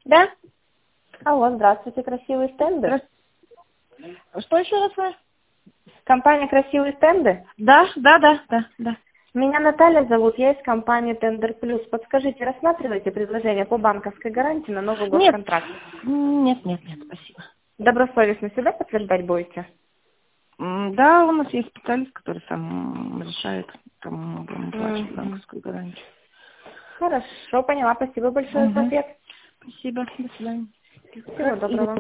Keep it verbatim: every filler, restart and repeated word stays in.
Да? Алло, здравствуйте, красивые стенды. Здра- Что еще раз? вы? Компания «Красивые стенды». Да, да, да, да, да. Меня Наталья зовут, я из компании «Тендер Плюс». Подскажите, рассматриваете предложение по банковской гарантии на новый Нет, госконтракт? нет, нет, нет, спасибо. Добросовестно сюда подтверждать будете? М, Да, у нас есть специалист, который сам решает, кому мы будем оплачивать Мгм. банковскую гарантию. Хорошо, поняла. Спасибо большое за Угу. ответ. Спасибо, до свидания. Всего доброго.